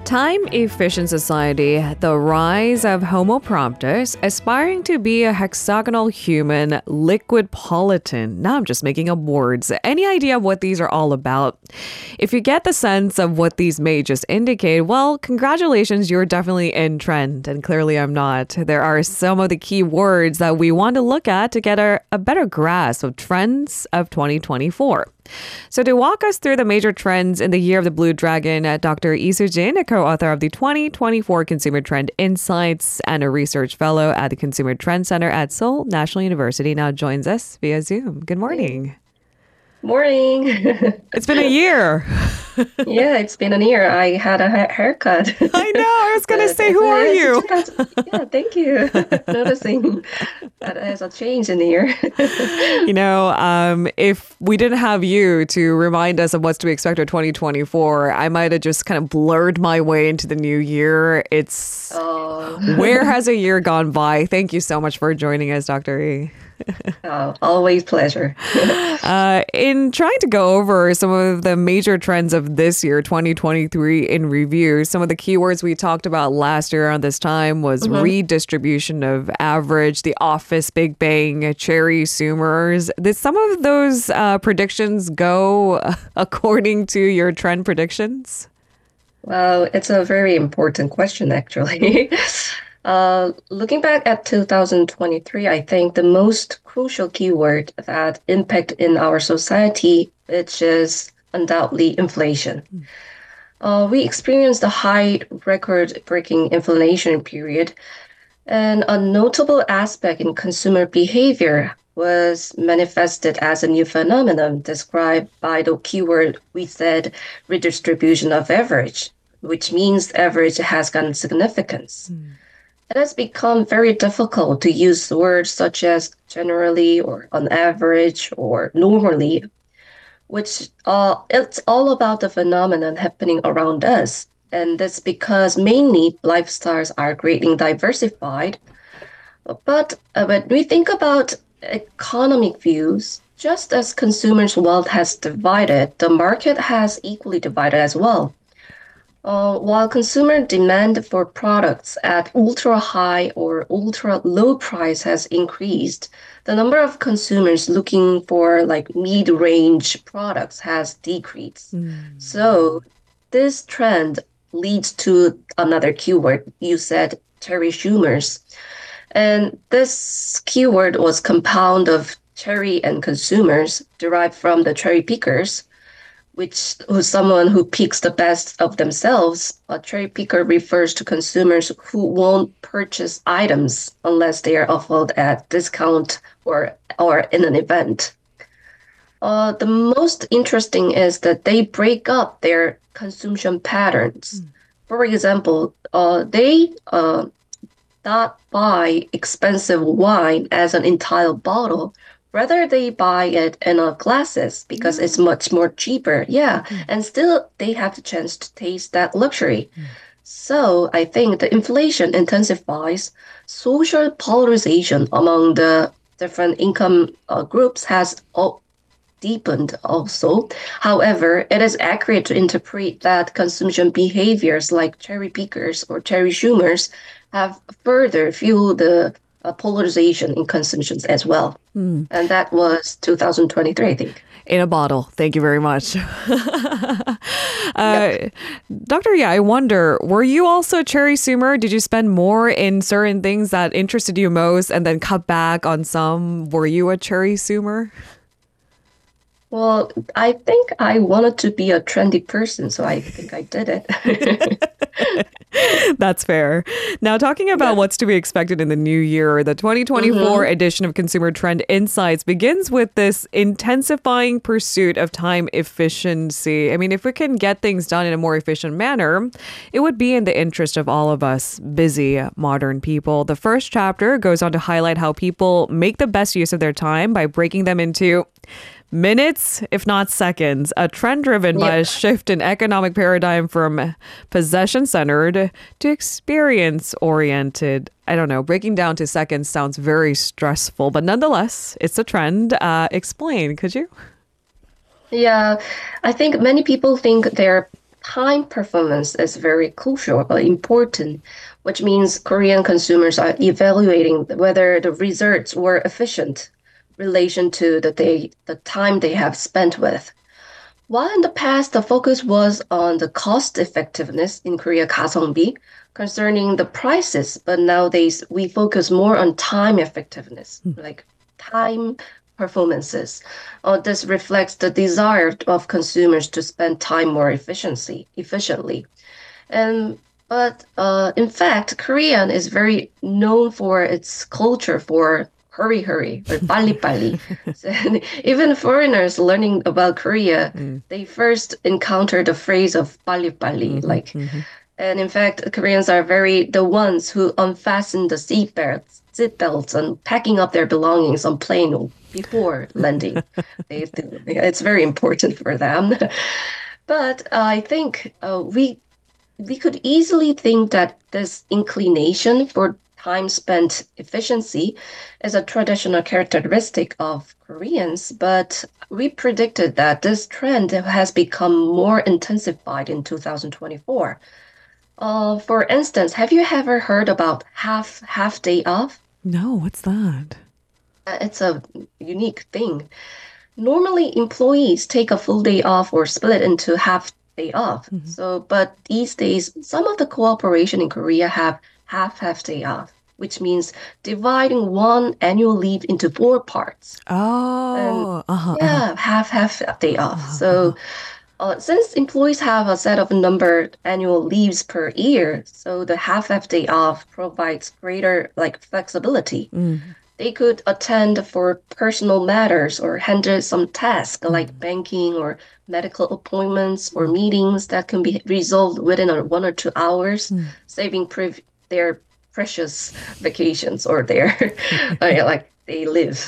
Time-efficient society, the rise of Homo promptus, aspiring to be a hexagonal human, liquidpolitan. Now I'm just making up words. Any idea what these are all about? If you get the sense of what these may just indicate, well, congratulations, you're definitely in trend, and clearly I'm not. There are some of the key words that we want to look at to get a better grasp of trends of 2024. So to walk us through the major trends in the year of the Blue Dragon, Dr. Lee Soo-jin, a co-author of the 2024 Consumer Trend Insights and a research fellow at the Consumer Trend Center at Seoul National University, now joins us via Zoom. Good morning. Morning. It's been a year. Yeah, it's been a year. I had a haircut. I know. I was going to say, who are you? Yeah, thank you. Noticing that there's a change in the year. If we didn't have you to remind us of what's to be expected of 2024, I might have just kind of blurred my way into the new year. Where has a year gone by? Thank you so much for joining us, Dr. E. Always pleasure. In trying to go over some of the major trends of this year, 2023, in review, some of the keywords we talked about last year around this time was redistribution of average, the office, Big Bang, cherry Zoomers. Did some of those predictions go according to your trend predictions? Well, it's a very important question, actually. Looking back at 2023, I think the most crucial keyword that impact in our society, which is undoubtedly inflation. We experienced a high record-breaking inflation period, and a notable aspect in consumer behavior was manifested as a new phenomenon described by the keyword we said redistribution of average, which means average has gotten significance. It has become very difficult to use words such as generally or on average or normally, which it's all about the phenomenon happening around us. And that's because mainly lifestyles are greatly diversified. But when we think about economic views, just as consumers' wealth has divided, the market has equally divided as well. While consumer demand for products at ultra high or ultra low price has increased, the number of consumers looking for mid-range products has decreased. So this trend leads to another keyword. You said cherry Zoomers. And this keyword was compound of cherry and consumers derived from the cherry pickers, who's someone who picks the best of themselves. A cherry picker refers to consumers who won't purchase items unless they are offered at discount or in an event. The most interesting is that they break up their consumption patterns. For example, they not buy expensive wine as an entire bottle. Rather, they buy it in glasses because it's much more cheaper. Yeah. And still, they have the chance to taste that luxury. So I think the inflation intensifies. Social polarization among the different income groups has deepened also. However, it is accurate to interpret that consumption behaviors like cherry pickers or cherry Zoomers have further fueled the polarization in consumptions as well. And that was 2023, I think. In a bottle. Thank you very much. Dr. Yeah, I wonder, were you also a cherry Zoomer? Did you spend more in certain things that interested you most and then cut back on some? Were you a cherry Zoomer? Well, I think I wanted to be a trendy person, so I think I did it. That's fair. Now, talking about what's to be expected in the new year, the 2024 edition of Consumer Trend Insights begins with this intensifying pursuit of time efficiency. I mean, if we can get things done in a more efficient manner, it would be in the interest of all of us busy modern people. The first chapter goes on to highlight how people make the best use of their time by breaking them into minutes, if not seconds, a trend driven by a shift in economic paradigm from possession-centered to experience-oriented. I don't know, breaking down to seconds sounds very stressful, but nonetheless, it's a trend. Explain, could you? Yeah, I think many people think their time performance is very crucial or important, which means Korean consumers are evaluating whether the results were efficient in relation to the time they have spent with. While in the past the focus was on the cost effectiveness in Korea 가성비 concerning the prices, but nowadays we focus more on time effectiveness, like time performances. This reflects the desire of consumers to spend time more efficiently. And but in fact, Korean is very known for its culture for hurry hurry or 빨리빨리. So, even foreigners learning about Korea, they first encounter the phrase of 빨리빨리, like and in fact, Koreans are very the ones who unfasten the seatbelts and packing up their belongings on plane before landing. It's very important for them. But I think we could easily think that this inclination for time spent efficiency is a traditional characteristic of Koreans, but we predicted that this trend has become more intensified in 2024. For instance, have you ever heard about half day off? No, what's that? It's a unique thing. Normally, employees take a full day off or split into half day off. So, but these days, some of the cooperation in Korea have half day off, which means dividing one annual leave into four parts. And Oh, yeah, half day off. So, since employees have a set of numbered annual leaves per year, so the half day off provides greater like flexibility. They could attend for personal matters or handle some tasks like banking or medical appointments or meetings that can be resolved within 1 or 2 hours, saving their precious vacations or their like they live.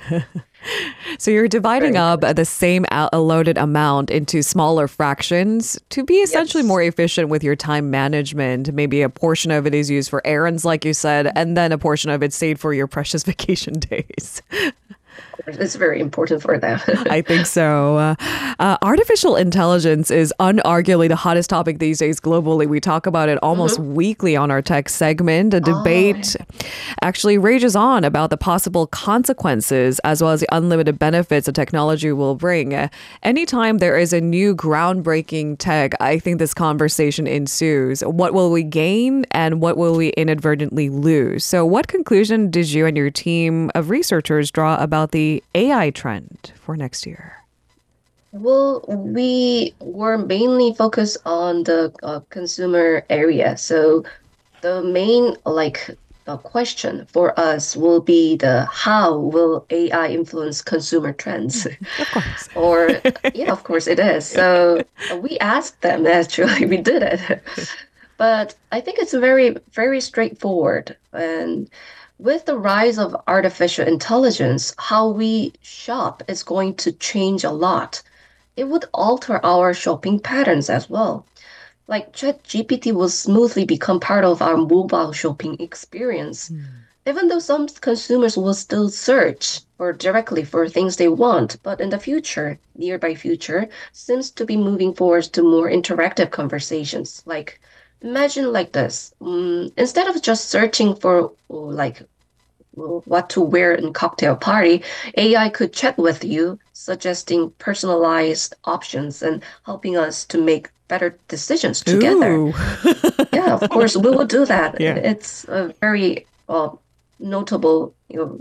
So you're dividing Very up the same allotted amount into smaller fractions to be essentially yes. more efficient with your time management. Maybe a portion of it is used for errands, like you said, and then a portion of it saved for your precious vacation days. It's very important for them. I think so. Artificial intelligence is unarguably the hottest topic these days globally. We talk about it almost weekly on our tech segment. A debate actually rages on about the possible consequences as well as the unlimited benefits that technology will bring. Anytime there is a new groundbreaking tech, I think this conversation ensues. What will we gain and what will we inadvertently lose? So, what conclusion did you and your team of researchers draw about the AI trend for next year? Well, we were mainly focused on the consumer area. So the main question for us will be the how will AI influence consumer trends? Of course. Or yeah, of course it is. So we asked them actually, we did it. But I think it's very, very straightforward. And with the rise of artificial intelligence, how we shop is going to change a lot. It would alter our shopping patterns as well. Like ChatGPT will smoothly become part of our mobile shopping experience. Even though some consumers will still search for directly for things they want, but in the future, nearby future, seems to be moving forward to more interactive conversations. Like imagine like this. Instead of just searching for like what to wear in cocktail party, AI could chat with you, suggesting personalized options and helping us to make better decisions together. Ooh. Yeah, of course, we will do that. Yeah. It's a very notable,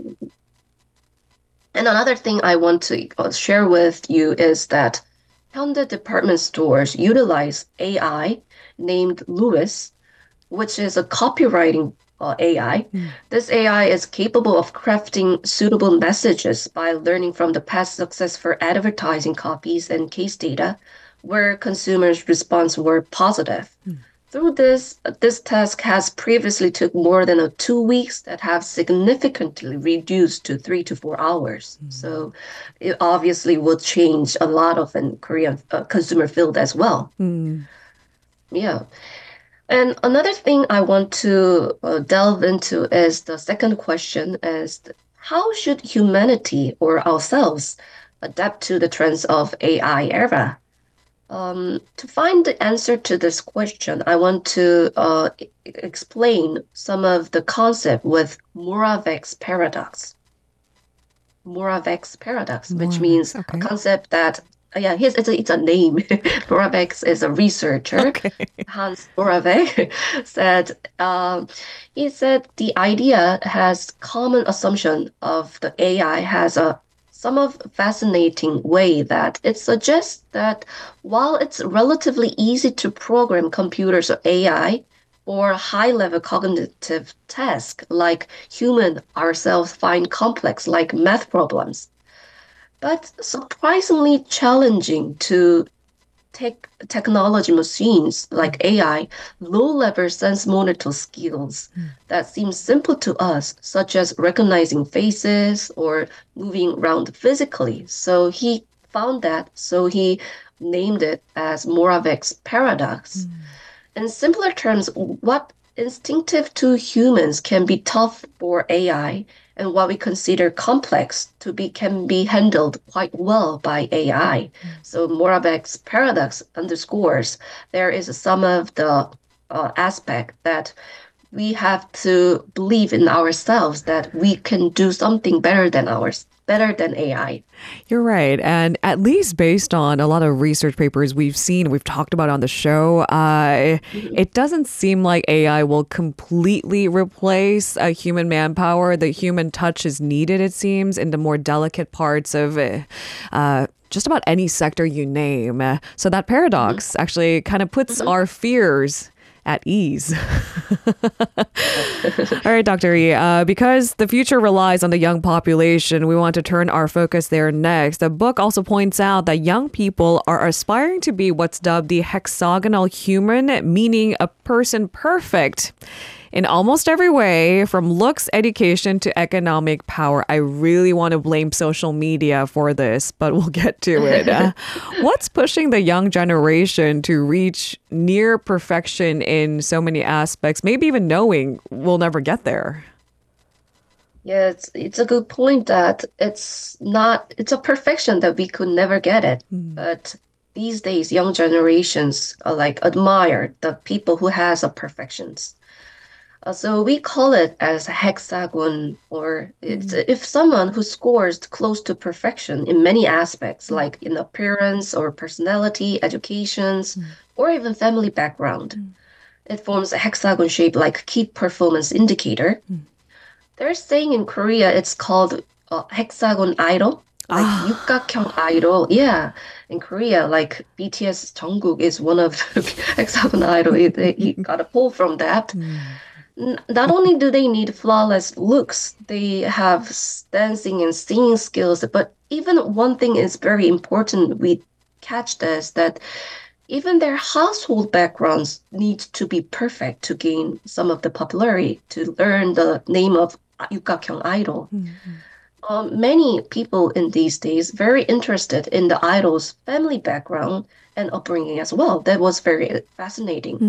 And another thing I want to share with you is that Hyundai department stores utilize AI named Lewis, which is a copywriting AI. This AI is capable of crafting suitable messages by learning from the past successful advertising copies and case data where consumers' response were positive. Through this task has previously took more than 2 weeks that have significantly reduced to 3 to 4 hours. So it obviously will change a lot of in Korean consumer field as well. Yeah. And another thing I want to delve into is the second question is how should humanity or ourselves adapt to the trends of AI era? To find the answer to this question, I want to explain some of the concept with Moravec's paradox. Moravec's paradox, which Moravec. means a Okay. concept that, yeah, it's a name. Moravec is a researcher. Okay. Hans Moravec said, he said the idea has common assumption of the AI has a some of fascinating way that it suggests that while it's relatively easy to program computers or AI for high-level cognitive tasks like human ourselves find complex like math problems, but surprisingly challenging to technology machines like AI, low-level sense monitor skills that seem simple to us, such as recognizing faces or moving around physically. So he found that, so he named it as Moravec's paradox. In simpler terms, what instinctive to humans can be tough for AI and what we consider complex to be can be handled quite well by AI. So Moravec's paradox underscores there is some of the aspect that we have to believe in ourselves that we can do something better than AI. You're right. And at least based on a lot of research papers we've seen, we've talked about on the show, Mhm. it doesn't seem like AI will completely replace human manpower. The human touch is needed, it seems, in the more delicate parts of just about any sector you name. So that Mhm. paradox actually kind of puts Mhm. our fears at ease. Yeah. All right, Dr. E, because the future relies on the young population, we want to turn our focus there next. The book also points out that young people are aspiring to be what's dubbed the hexagonal human, meaning a person perfect in almost every way, from looks, education to economic power. I really want to blame social media for this, but we'll get to it. What's pushing the young generation to reach near perfection in so many aspects, maybe even knowing we'll never get there? Yeah, it's a good point that it's a perfection that we could never get it. But these days, young generations are like admire the people who has a perfections. So we call it as a hexagon, or it's Mm. if someone who scores close to perfection in many aspects, like in appearance or personality, educations, or even family background. It forms a hexagon shape like key performance indicator. They're saying in Korea it's called hexagon idol, like Ah. 육각형 idol. Yeah, in Korea, like BTS Jungkook is one of the hexagon idol. He got a pull from that. Not only do they need flawless looks, they have dancing and singing skills, but even one thing is very important we catch this that even their household backgrounds need to be perfect to gain some of the popularity, to learn the name of Yukgakyung idol. Many people in these days very interested in the idol's family background and upbringing as well. That was very fascinating.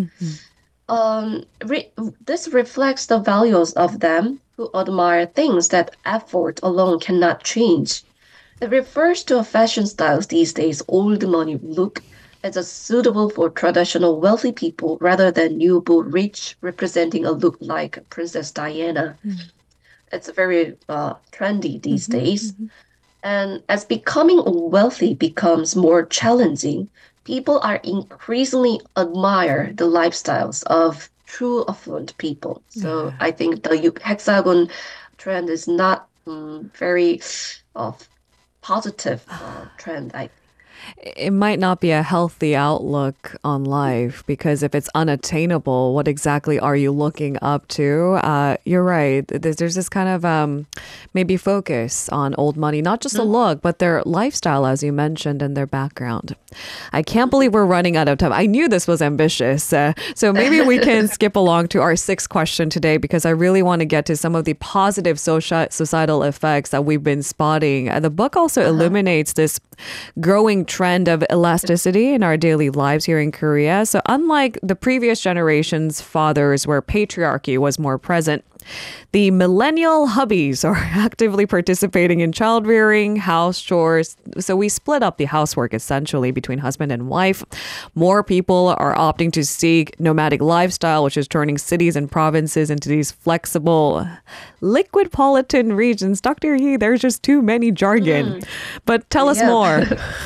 Re this reflects the values of them who admire things that effort alone cannot change. It refers to a fashion styles these days, old money look, as a suitable for traditional wealthy people rather than newborn rich, representing a look like Princess Diana. It's very trendy these days. And as becoming wealthy becomes more challenging, people are increasingly admire the lifestyles of true affluent people. So I think the hexagon trend is not very uh, positive trend. I It might not be a healthy outlook on life because if it's unattainable, what exactly are you looking up to? You're right. There's this kind of maybe focus on old money, not just a Mhm, look, but their lifestyle, as you mentioned, and their background. I can't believe mhm. we're running out of time. I knew this was ambitious. So maybe we can skip along to our sixth question today because I really want to get to some of the positive societal effects that we've been spotting. The book also Uh-huh. illuminates this growing trend of elasticity in our daily lives here in Korea. So, unlike the previous generation's fathers, where patriarchy was more present, The millennial hubbies are actively participating in child rearing, house chores. So we split up the housework essentially between husband and wife. More people are opting to seek nomadic lifestyle, which is turning cities and provinces into these flexible liquid-politan regions. Dr. Yi, there's just too many jargon. But tell us more.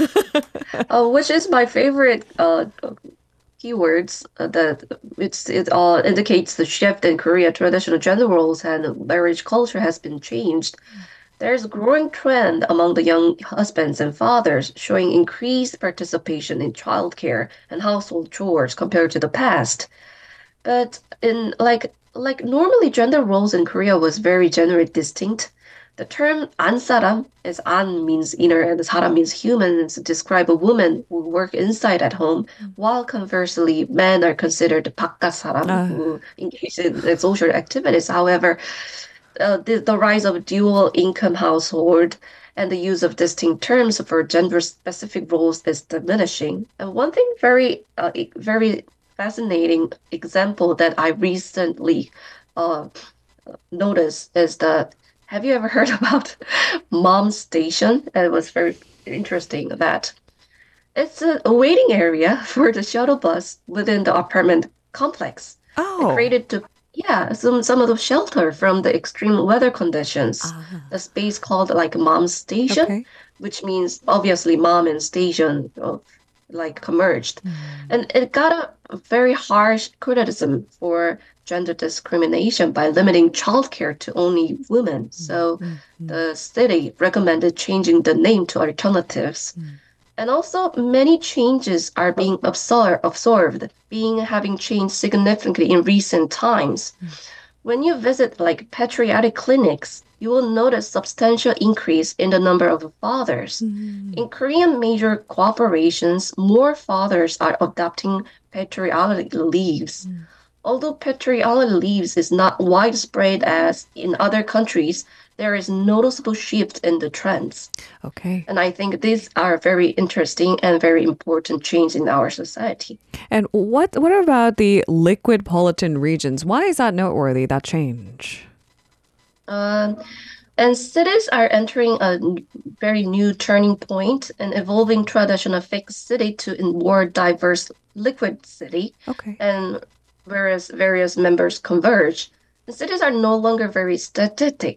Which is my favorite keywords that it all indicates the shift in Korea. Traditional gender roles and marriage culture has been changed. There's a growing trend among the young husbands and fathers showing increased participation in childcare and household chores compared to the past. But in normally gender roles in Korea was very gender distinct. The term 안사람 is an means inner and 사람 means human and to describe a woman who work inside at home, while conversely men are considered 바깥 사람 who engage in social activities. However, the rise of dual income household and the use of distinct terms for gender specific roles is diminishing. And one thing very fascinating example that I recently noticed is that have you ever heard about Mom Station? And it was very interesting that it's a waiting area for the shuttle bus within the apartment complex. Oh. Created to some of the shelter from the extreme weather conditions. The space called like Mom Station, which means obviously mom and station converged. And it got a very harsh criticism for gender discrimination by limiting childcare to only women. So the city recommended changing the name to alternatives. And also many changes are being absorbed, having changed significantly in recent times. When you visit patriotic clinics, you will notice substantial increase in the number of fathers. In Korean major corporations, more fathers are adopting patriotic leaves. Although patriotic leaves is not widespread as in other countries, there is noticeable shift in the trends. Okay. And I think these are very interesting and very important change in our society. And what about the liquid-politan regions? Why is that noteworthy, that change? And cities are entering a very new turning point and evolving traditional fixed city to a more diverse liquid city. Okay. And whereas various members converge, the cities are no longer very static,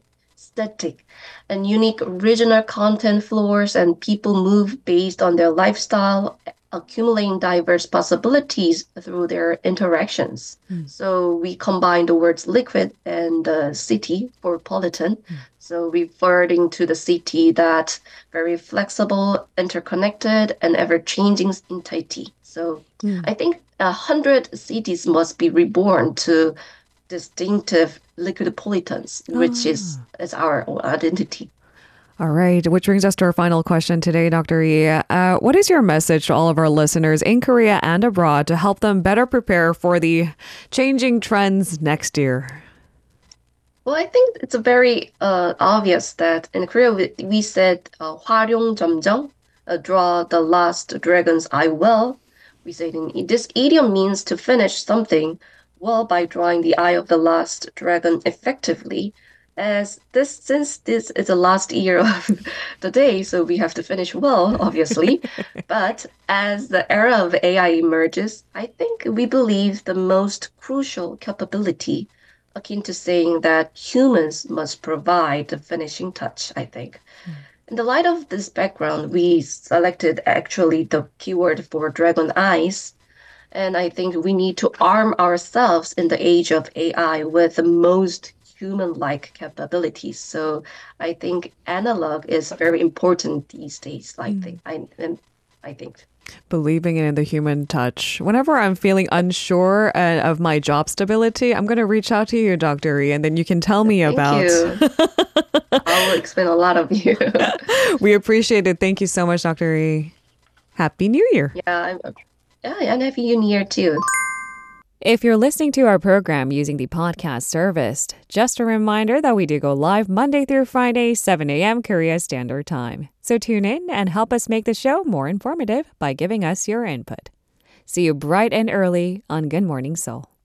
and unique regional content floors and people move based on their lifestyle, accumulating diverse possibilities through their interactions. So we combine the words liquid and city for politan. So referring to the city that very flexible, interconnected, and ever-changing entity. So I think 100 cities must be reborn to distinctive liquid-politans, which is our identity. All right, which brings us to our final question today, Dr. Yi. What is your message to all of our listeners in Korea and abroad to help them better prepare for the changing trends next year? Well, I think it's very obvious that in Korea we said 활용점정, draw the last dragon's eye well. We say this idiom means to finish something well by drawing the eye of the last dragon effectively. Since this is the last year of the day, so we have to finish well, obviously. But as the era of AI emerges, I think we believe the most crucial capability, akin to saying that humans must provide the finishing touch, I think. In the light of this background, we selected actually the keyword for dragon eyes. And I think we need to arm ourselves in the age of AI with the most human-like capabilities. So I think analog is very important these days. I think. Believing in the human touch. Whenever I'm feeling unsure of my job stability, I'm going to reach out to you, Dr. Yi, and then you can tell me about. Thank you. I will explain a lot of you. We appreciate it. Thank you so much, Dr. Yi. Happy New Year. Yeah, and Happy New Year too. If you're listening to our program using the podcast service, just a reminder that we do go live Monday through Friday, 7 a.m. Korea Standard Time. So tune in and help us make the show more informative by giving us your input. See you bright and early on Good Morning Seoul.